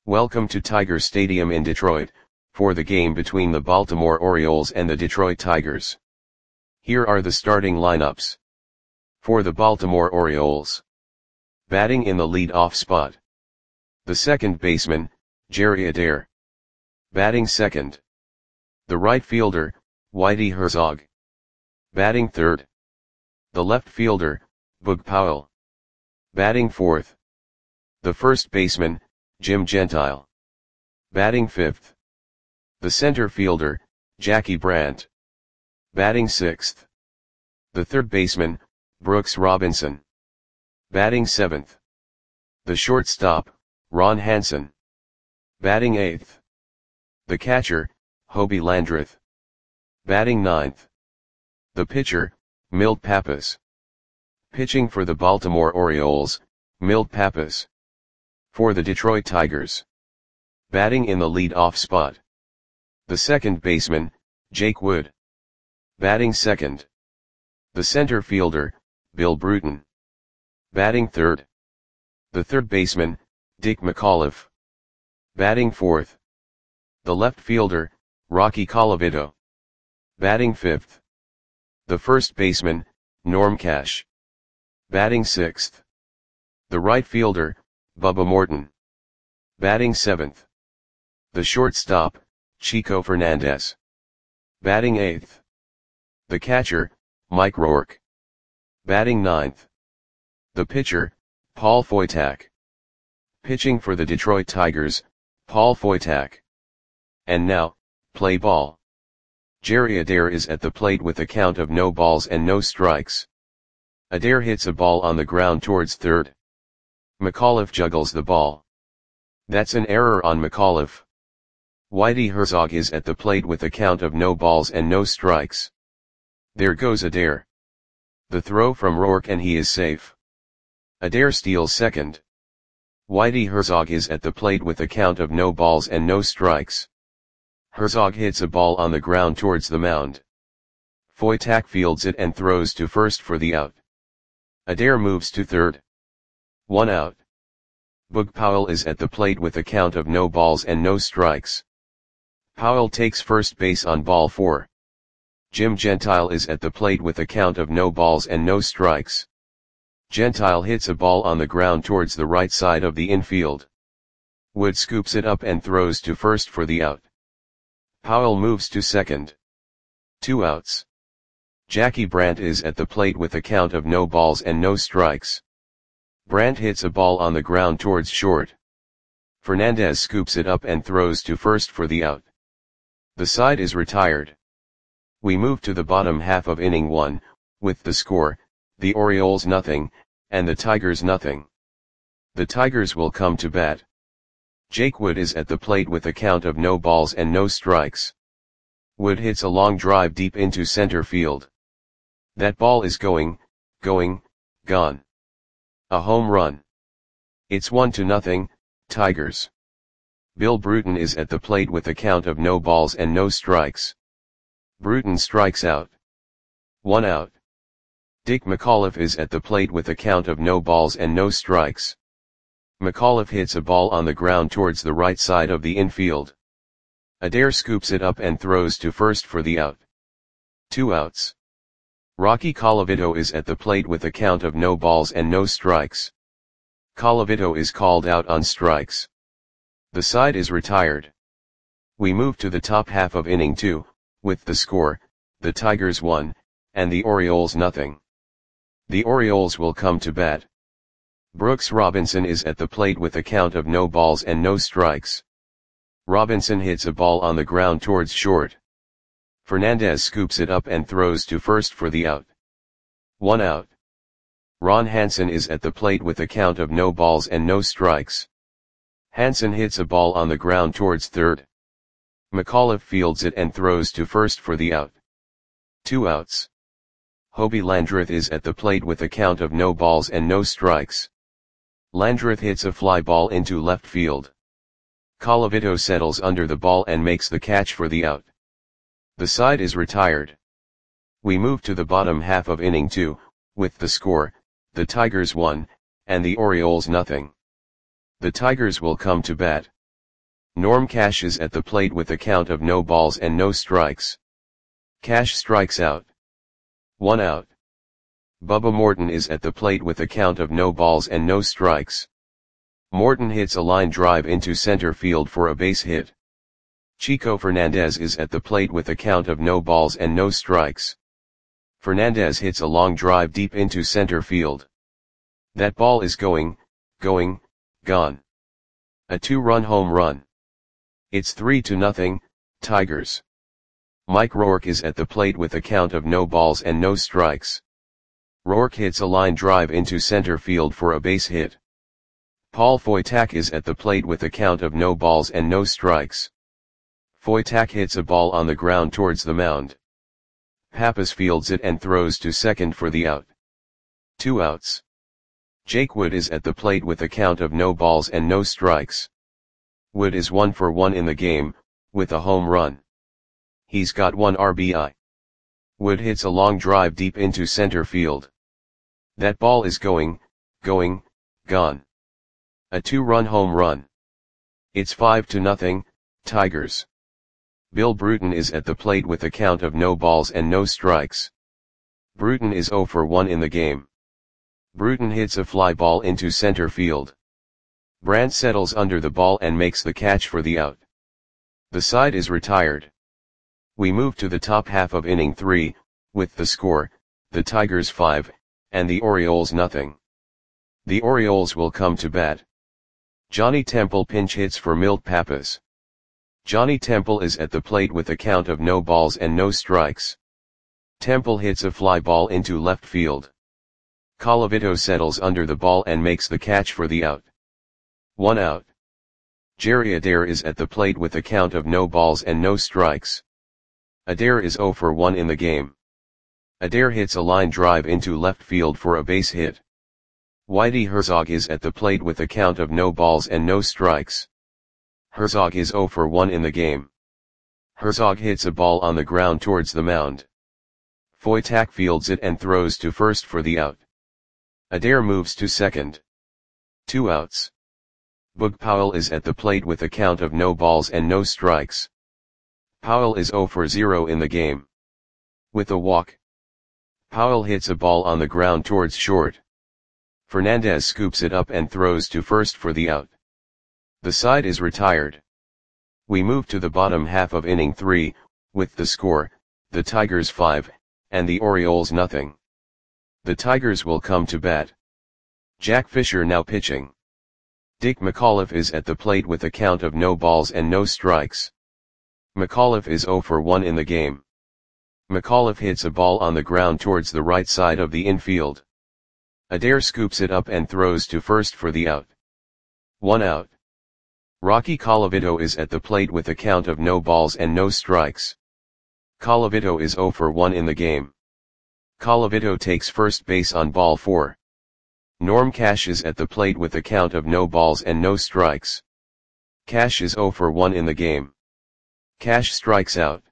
Welcome to Tiger Stadium in Detroit, for the game between the Baltimore Orioles and the Detroit Tigers. Here are the starting lineups. For the Baltimore Orioles. Batting in the lead-off spot. The second baseman, Jerry Adair. Batting second. The right fielder, Whitey Herzog. Batting third. The left fielder, Boog Powell. Batting fourth. The first baseman, Jim Gentile. Batting fifth. The center fielder, Jackie Brandt. Batting sixth. The third baseman, Brooks Robinson. Batting seventh. The shortstop, Ron Hansen. Batting eighth. The catcher, Hobie Landreth. Batting ninth. The pitcher, Milt Pappas. Pitching for the Baltimore Orioles, Milt Pappas. For the Detroit Tigers. Batting in the lead-off spot. The second baseman, Jake Wood. Batting second. The center fielder, Bill Bruton. Batting third. The third baseman, Dick McAuliffe. Batting fourth. The left fielder, Rocky Colavito. Batting fifth. The first baseman, Norm Cash. Batting sixth. The right fielder, Bubba Morton. Batting seventh. The shortstop, Chico Fernandez. Batting eighth. The catcher, Mike Rourke. Batting ninth. The pitcher, Paul Foytak. Pitching for the Detroit Tigers, Paul Foytak. And now, play ball. Jerry Adair is at the plate with a count of no balls and no strikes. Adair hits a ball on the ground towards third. McAuliffe juggles the ball. That's an error on McAuliffe. Whitey Herzog is at the plate with a count of no balls and no strikes. There goes Adair. The throw from Rourke and he is safe. Adair steals second. Whitey Herzog is at the plate with a count of no balls and no strikes. Herzog hits a ball on the ground towards the mound. Foytak fields it and throws to first for the out. Adair moves to third. 1 out. Boog Powell is at the plate with a count of no balls and no strikes. Powell takes first base on ball 4. Jim Gentile is at the plate with a count of no balls and no strikes. Gentile hits a ball on the ground towards the right side of the infield. Wood scoops it up and throws to first for the out. Powell moves to second. 2 outs. Jackie Brandt is at the plate with a count of no balls and no strikes. Brandt hits a ball on the ground towards short. Fernandez scoops it up and throws to first for the out. The side is retired. We move to the bottom half of inning 1, with the score, the Orioles nothing, and the Tigers nothing. The Tigers will come to bat. Jake Wood is at the plate with a count of no balls and no strikes. Wood hits a long drive deep into center field. That ball is gone. A home run. It's 1-0, Tigers. Bill Bruton is at the plate with a count of no balls and no strikes. Bruton strikes out. 1 out. Dick McAuliffe is at the plate with a count of no balls and no strikes. McAuliffe hits a ball on the ground towards the right side of the infield. Adair scoops it up and throws to first for the out. 2 outs. Rocky Colavito is at the plate with a count of no balls and no strikes. Colavito is called out on strikes. The side is retired. We move to the top half of inning 2, with the score, the Tigers 1, and the Orioles nothing. The Orioles will come to bat. Brooks Robinson is at the plate with a count of no balls and no strikes. Robinson hits a ball on the ground towards short. Fernandez scoops it up and throws to first for the out. 1 out. Ron Hansen is at the plate with a count of no balls and no strikes. Hansen hits a ball on the ground towards third. McAuliffe fields it and throws to first for the out. 2 outs. Hobie Landreth is at the plate with a count of no balls and no strikes. Landreth hits a fly ball into left field. Colavito settles under the ball and makes the catch for the out. The side is retired. We move to the bottom half of inning 2, with the score, the Tigers 1, and the Orioles nothing. The Tigers will come to bat. Norm Cash is at the plate with a count of no balls and no strikes. Cash strikes out. 1 out. Bubba Morton is at the plate with a count of no balls and no strikes. Morton hits a line drive into center field for a base hit. Chico Fernandez is at the plate with a count of no balls and no strikes. Fernandez hits a long drive deep into center field. That ball is going, gone. A 2-run home run. It's 3-0, Tigers. Mike Rourke is at the plate with a count of no balls and no strikes. Rourke hits a line drive into center field for a base hit. Paul Foytak is at the plate with a count of no balls and no strikes. Foytak hits a ball on the ground towards the mound. Pappas fields it and throws to second for the out. 2 outs. Jake Wood is at the plate with a count of no balls and no strikes. Wood is 1 for 1 in the game, with a home run. He's got 1 RBI. Wood hits a long drive deep into center field. That ball is going, gone. A 2-run home run. It's 5-0, Tigers. Bill Bruton is at the plate with a count of no balls and no strikes. Bruton is 0 for 1 in the game. Bruton hits a fly ball into center field. Brandt settles under the ball and makes the catch for the out. The side is retired. We move to the top half of inning 3, with the score, the Tigers 5, and the Orioles nothing. The Orioles will come to bat. Johnny Temple pinch hits for Milt Pappas. Johnny Temple is at the plate with a count of no balls and no strikes. Temple hits a fly ball into left field. Colavito settles under the ball and makes the catch for the out. 1 out. Jerry Adair is at the plate with a count of no balls and no strikes. Adair is 0 for 1 in the game. Adair hits a line drive into left field for a base hit. Whitey Herzog is at the plate with a count of no balls and no strikes. Herzog is 0 for 1 in the game. Herzog hits a ball on the ground towards the mound. Foytak fields it and throws to first for the out. Adair moves to second. 2 outs. Boog Powell is at the plate with a count of no balls and no strikes. Powell is 0 for 0 in the game. With a walk. Powell hits a ball on the ground towards short. Fernandez scoops it up and throws to first for the out. The side is retired. We move to the bottom half of inning 3, with the score, the Tigers 5, and the Orioles nothing. The Tigers will come to bat. Jack Fisher now pitching. Dick McAuliffe is at the plate with a count of no balls and no strikes. McAuliffe is 0 for 1 in the game. McAuliffe hits a ball on the ground towards the right side of the infield. Adair scoops it up and throws to first for the out. 1 out. Rocky Colavito is at the plate with a count of no balls and no strikes. Colavito is 0 for 1 in the game. Colavito takes first base on ball 4. Norm Cash is at the plate with a count of no balls and no strikes. Cash is 0 for 1 in the game. Cash strikes out.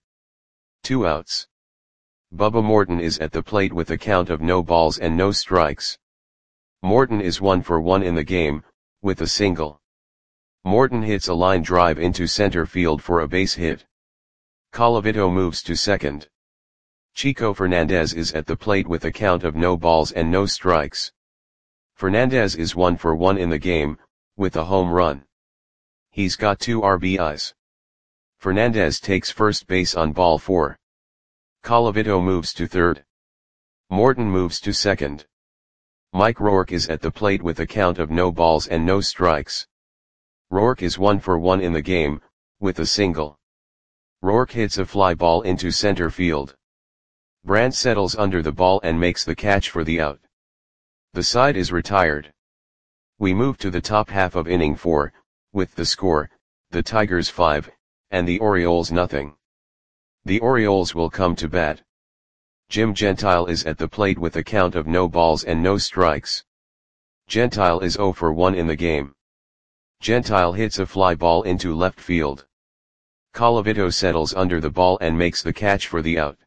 2 outs. Bubba Morton is at the plate with a count of no balls and no strikes. Morton is 1 for 1 in the game, with a single. Morton hits a line drive into center field for a base hit. Colavito moves to second. Chico Fernandez is at the plate with a count of no balls and no strikes. Fernandez is 1 for 1 in the game, with a home run. He's got 2 RBIs. Fernandez takes first base on ball 4. Colavito moves to third. Morton moves to second. Mike Rourke is at the plate with a count of no balls and no strikes. Rourke is 1 for 1 in the game, with a single. Rourke hits a fly ball into center field. Brandt settles under the ball and makes the catch for the out. The side is retired. We move to the top half of inning 4, with the score, the Tigers 5, and the Orioles nothing. The Orioles will come to bat. Jim Gentile is at the plate with a count of no balls and no strikes. Gentile is 0 for 1 in the game. Gentile hits a fly ball into left field. Colavito settles under the ball and makes the catch for the out.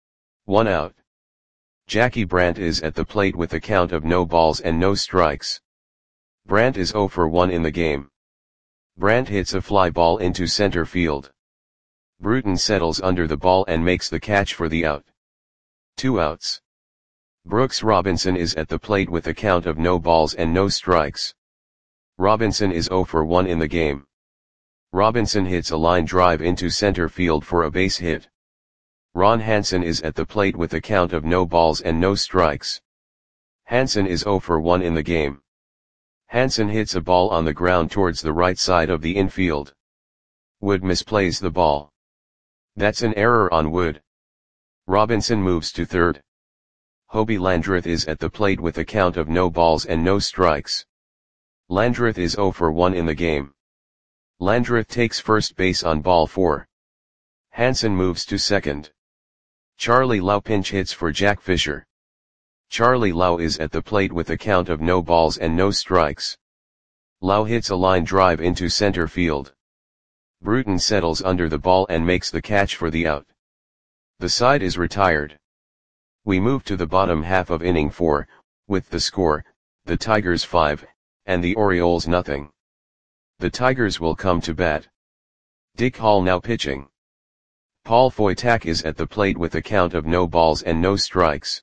1 out. Jackie Brandt is at the plate with a count of no balls and no strikes. Brandt is 0 for 1 in the game. Brandt hits a fly ball into center field. Bruton settles under the ball and makes the catch for the out. 2 outs. Brooks Robinson is at the plate with a count of no balls and no strikes. Robinson is 0 for 1 in the game. Robinson hits a line drive into center field for a base hit. Ron Hansen is at the plate with a count of no balls and no strikes. Hansen is 0 for 1 in the game. Hansen hits a ball on the ground towards the right side of the infield. Wood misplays the ball. That's an error on Wood. Robinson moves to third. Hobie Landreth is at the plate with a count of no balls and no strikes. Landreth is 0 for 1 in the game. Landreth takes first base on ball 4. Hansen moves to second. Charlie Lau pinch hits for Jack Fisher. Charlie Lau is at the plate with a count of no balls and no strikes. Lau hits a line drive into center field. Bruton settles under the ball and makes the catch for the out. The side is retired. We move to the bottom half of inning 4, with the score, the Tigers 5, and the Orioles nothing. The Tigers will come to bat. Dick Hall now pitching. Paul Foytak is at the plate with a count of no balls and no strikes.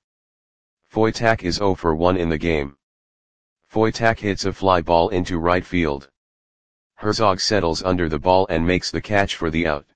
Foytak is 0 for 1 in the game. Foytak hits a fly ball into right field. Herzog settles under the ball and makes the catch for the out.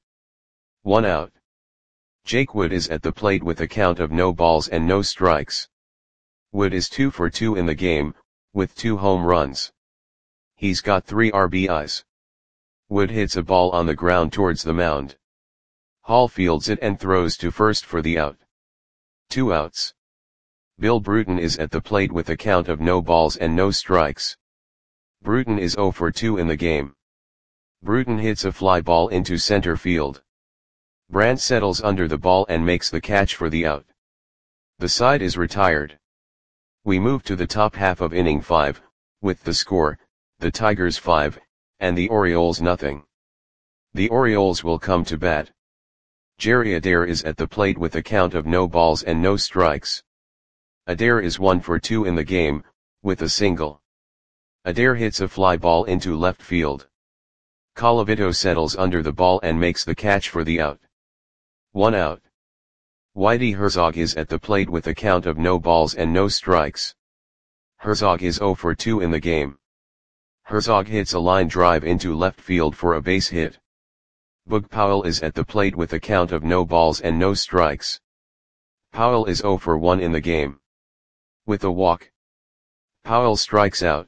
1 out. Jake Wood is at the plate with a count of no balls and no strikes. Wood is 2 for 2 in the game, with 2 home runs. He's got 3 RBIs. Wood hits a ball on the ground towards the mound. Hall fields it and throws to first for the out. 2 outs. Bill Bruton is at the plate with a count of no balls and no strikes. Bruton is 0 for 2 in the game. Bruton hits a fly ball into center field. Brandt settles under the ball and makes the catch for the out. The side is retired. We move to the top half of inning 5, with the score, the Tigers 5, and the Orioles nothing. The Orioles will come to bat. Jerry Adair is at the plate with a count of no balls and no strikes. Adair is 1 for 2 in the game, with a single. Adair hits a fly ball into left field. Colavito settles under the ball and makes the catch for the out. 1 out. Whitey Herzog is at the plate with a count of no balls and no strikes. Herzog is 0 for 2 in the game. Herzog hits a line drive into left field for a base hit. Boog Powell is at the plate with a count of no balls and no strikes. Powell is 0 for 1 in the game. With a walk, Powell strikes out.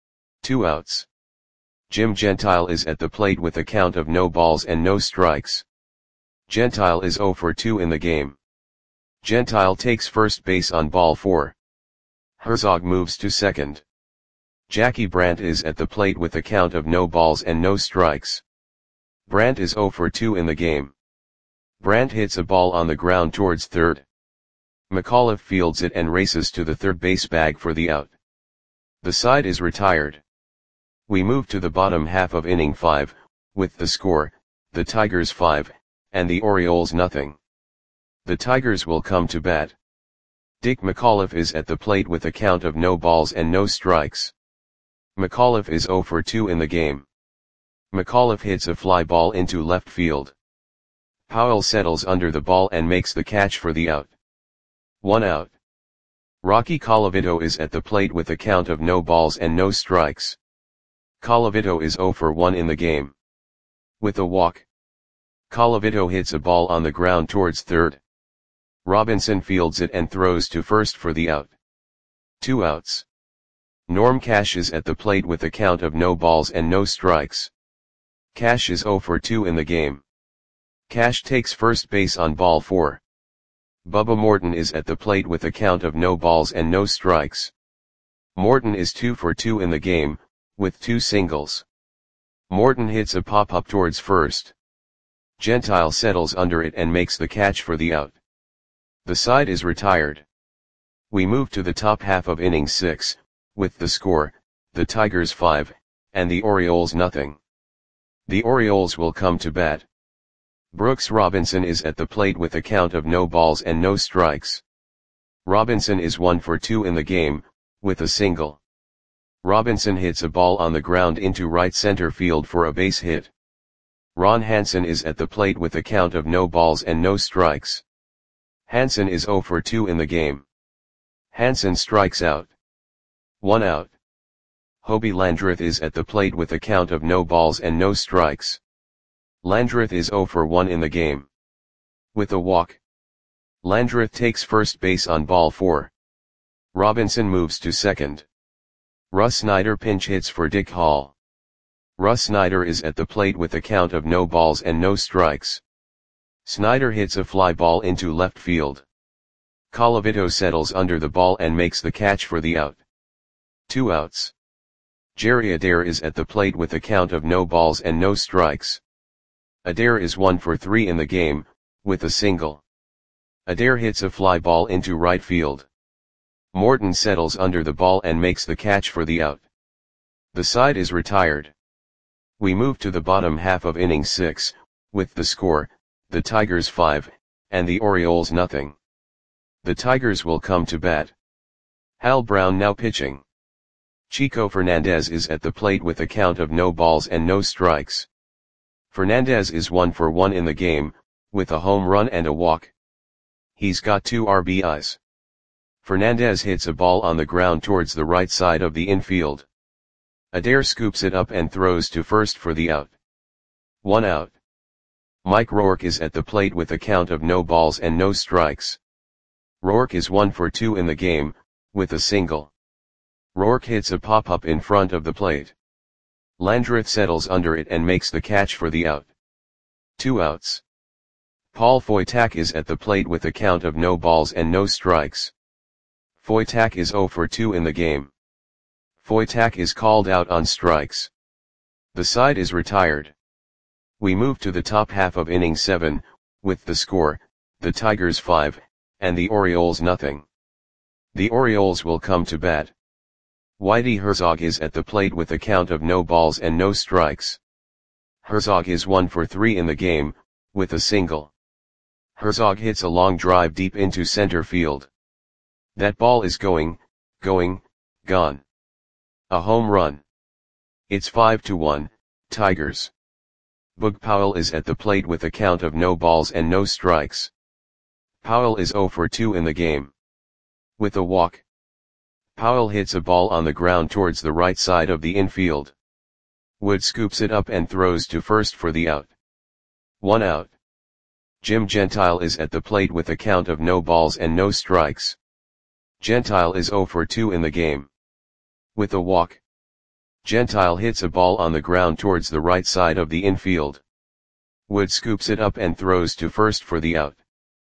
2 outs. Jim Gentile is at the plate with a count of no balls and no strikes. Gentile is 0 for 2 in the game. Gentile takes first base on ball 4. Herzog moves to second. Jackie Brandt is at the plate with a count of no balls and no strikes. Brandt is 0 for 2 in the game. Brandt hits a ball on the ground towards third. McAuliffe fields it and races to the third base bag for the out. The side is retired. We move to the bottom half of inning 5, with the score, the Tigers 5, and the Orioles nothing. The Tigers will come to bat. Dick McAuliffe is at the plate with a count of no balls and no strikes. McAuliffe is 0 for 2 in the game. McAuliffe hits a fly ball into left field. Powell settles under the ball and makes the catch for the out. 1 out. Rocky Colavito is at the plate with a count of no balls and no strikes. Colavito is 0 for 1 in the game. With a walk, Colavito hits a ball on the ground towards third. Robinson fields it and throws to first for the out. 2 outs. Norm Cash is at the plate with a count of no balls and no strikes. Cash is 0 for 2 in the game. Cash takes first base on ball 4. Bubba Morton is at the plate with a count of no balls and no strikes. Morton is 2 for 2 in the game, with 2 singles. Morton hits a pop-up towards first. Gentile settles under it and makes the catch for the out. The side is retired. We move to the top half of inning 6, with the score, the Tigers 5, and the Orioles nothing. The Orioles will come to bat. Brooks Robinson is at the plate with a count of no balls and no strikes. Robinson is 1 for 2 in the game, with a single. Robinson hits a ball on the ground into right center field for a base hit. Ron Hansen is at the plate with a count of no balls and no strikes. Hansen is 0 for 2 in the game. Hansen strikes out. 1 out. Hobie Landreth is at the plate with a count of no balls and no strikes. Landreth is 0 for 1 in the game. With a walk. Landreth takes first base on ball 4. Robinson moves to second. Russ Snyder pinch hits for Dick Hall. Russ Snyder is at the plate with a count of no balls and no strikes. Snyder hits a fly ball into left field. Colavito settles under the ball and makes the catch for the out. 2 outs. Jerry Adair is at the plate with a count of no balls and no strikes. Adair is 1 for 3 in the game, with a single. Adair hits a fly ball into right field. Morton settles under the ball and makes the catch for the out. The side is retired. We move to the bottom half of inning 6, with the score, the Tigers 5, and the Orioles nothing. The Tigers will come to bat. Hal Brown now pitching. Chico Fernandez is at the plate with a count of no balls and no strikes. Fernandez is 1 for 1 in the game, with a home run and a walk. He's got 2 RBIs. Fernandez hits a ball on the ground towards the right side of the infield. Adair scoops it up and throws to first for the out. 1 out. Mike Rourke is at the plate with a count of no balls and no strikes. Rourke is 1 for 2 in the game, with a single. Rourke hits a pop-up in front of the plate. Landreth settles under it and makes the catch for the out. 2 outs. Paul Foytak is at the plate with a count of no balls and no strikes. Foytak is 0 for 2 in the game. Foytak is called out on strikes. The side is retired. We move to the top half of inning 7, with the score, the Tigers 5, and the Orioles nothing. The Orioles will come to bat. Whitey Herzog is at the plate with a count of no balls and no strikes. Herzog is 1 for 3 in the game, with a single. Herzog hits a long drive deep into center field. That ball is gone. A home run. It's 5-1, Tigers. Boog Powell is at the plate with a count of no balls and no strikes. Powell is 0 for 2 in the game. With a walk. Powell hits a ball on the ground towards the right side of the infield. Wood scoops it up and throws to first for the out. 1 out. Jim Gentile is at the plate with a count of no balls and no strikes. Gentile is 0 for 2 in the game. With a walk. Gentile hits a ball on the ground towards the right side of the infield. Wood scoops it up and throws to first for the out.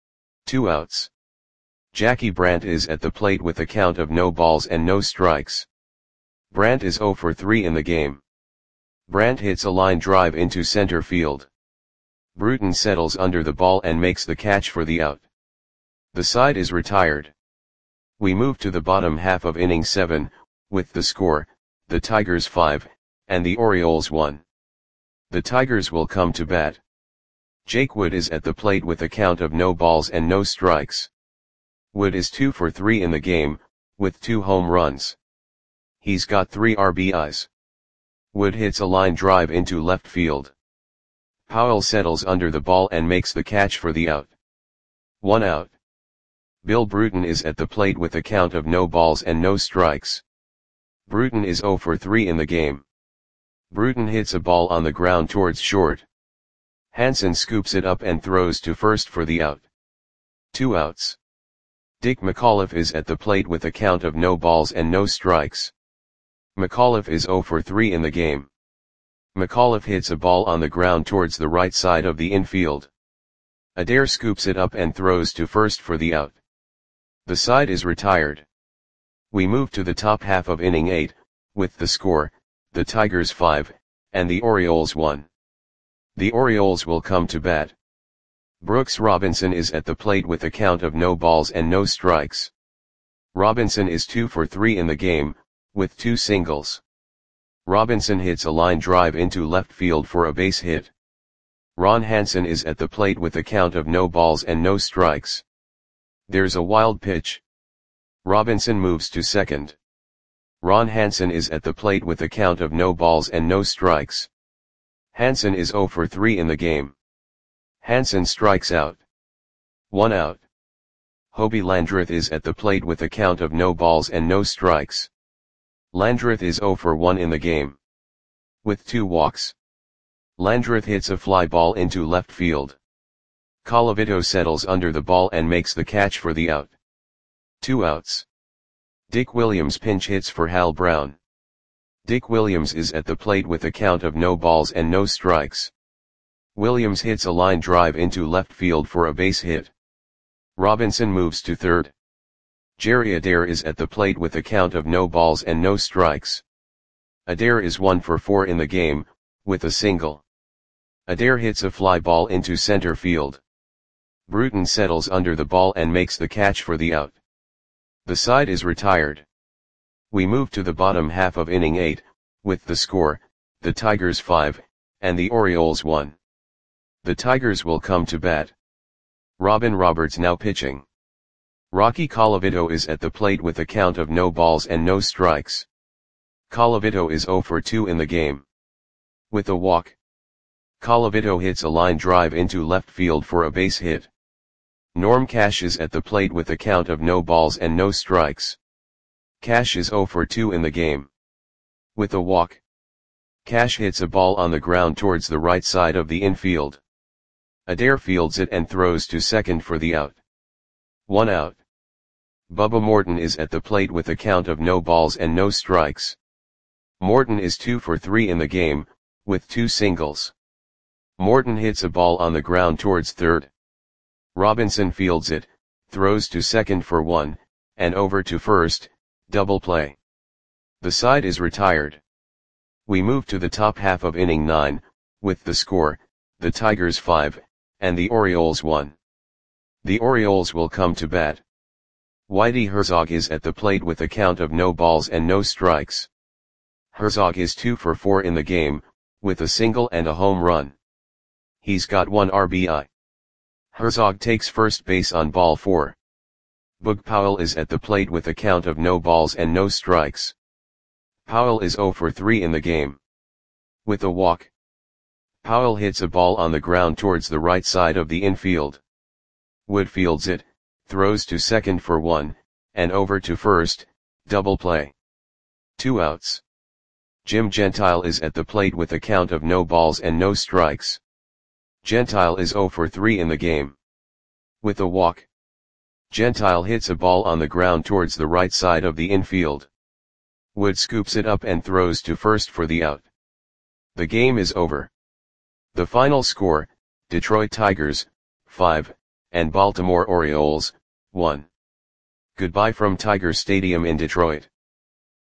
2 outs. Jackie Brandt is at the plate with a count of no balls and no strikes. Brandt is 0 for 3 in the game. Brandt hits a line drive into center field. Bruton settles under the ball and makes the catch for the out. The side is retired. We move to the bottom half of inning 7, with the score, the Tigers 5, and the Orioles 1. The Tigers will come to bat. Jake Wood is at the plate with a count of no balls and no strikes. Wood is 2 for 3 in the game, with 2 home runs. He's got 3 RBIs. Wood hits a line drive into left field. Powell settles under the ball and makes the catch for the out. 1 out. Bill Bruton is at the plate with a count of no balls and no strikes. Bruton is 0 for 3 in the game. Bruton hits a ball on the ground towards short. Hansen scoops it up and throws to first for the out. 2 outs. Dick McAuliffe is at the plate with a count of no balls and no strikes. McAuliffe is 0 for 3 in the game. McAuliffe hits a ball on the ground towards the right side of the infield. Adair scoops it up and throws to first for the out. The side is retired. We move to the top half of inning 8, with the score, the Tigers 5, and the Orioles 1. The Orioles will come to bat. Brooks Robinson is at the plate with a count of no balls and no strikes. Robinson is 2 for 3 in the game, with 2 singles. Robinson hits a line drive into left field for a base hit. Ron Hansen is at the plate with a count of no balls and no strikes. There's a wild pitch. Robinson moves to second. Ron Hansen is at the plate with a count of no balls and no strikes. Hansen is 0 for 3 in the game. Hansen strikes out. 1 out. Hobie Landreth is at the plate with a count of no balls and no strikes. Landreth is 0 for 1 in the game. With 2 walks. Landreth hits a fly ball into left field. Colavito settles under the ball and makes the catch for the out. 2 outs. Dick Williams pinch hits for Hal Brown. Dick Williams is at the plate with a count of no balls and no strikes. Williams hits a line drive into left field for a base hit. Robinson moves to third. Jerry Adair is at the plate with a count of no balls and no strikes. Adair is 1 for 4 in the game, with a single. Adair hits a fly ball into center field. Bruton settles under the ball and makes the catch for the out. The side is retired. We move to the bottom half of inning 8, with the score, the Tigers 5, and the Orioles 1. The Tigers will come to bat. Robin Roberts now pitching. Rocky Colavito is at the plate with a count of no balls and no strikes. Colavito is 0 for 2 in the game. With a walk. Colavito hits a line drive into left field for a base hit. Norm Cash is at the plate with a count of no balls and no strikes. Cash is 0 for 2 in the game. With a walk. Cash hits a ball on the ground towards the right side of the infield. Adair fields it and throws to second for the out. 1 out. Bubba Morton is at the plate with a count of no balls and no strikes. Morton is 2 for 3 in the game, with 2 singles. Morton hits a ball on the ground towards third. Robinson fields it, throws to second for 1, and over to first, double play. The side is retired. We move to the top half of inning 9, with the score, the Tigers 5, and the Orioles 1. The Orioles will come to bat. Whitey Herzog is at the plate with a count of no balls and no strikes. Herzog is 2 for 4 in the game, with a single and a home run. He's got 1 RBI. Herzog takes first base on ball 4. Boog Powell is at the plate with a count of no balls and no strikes. Powell is 0 for 3 in the game. With a walk. Powell hits a ball on the ground towards the right side of the infield. Wood fields it, throws to second for 1, and over to first, double play. 2 outs. Jim Gentile is at the plate with a count of no balls and no strikes. Gentile is 0 for 3 in the game. With a walk. Gentile hits a ball on the ground towards the right side of the infield. Wood scoops it up and throws to first for the out. The game is over. The final score, Detroit Tigers, 5, and Baltimore Orioles, 1. Goodbye from Tiger Stadium in Detroit.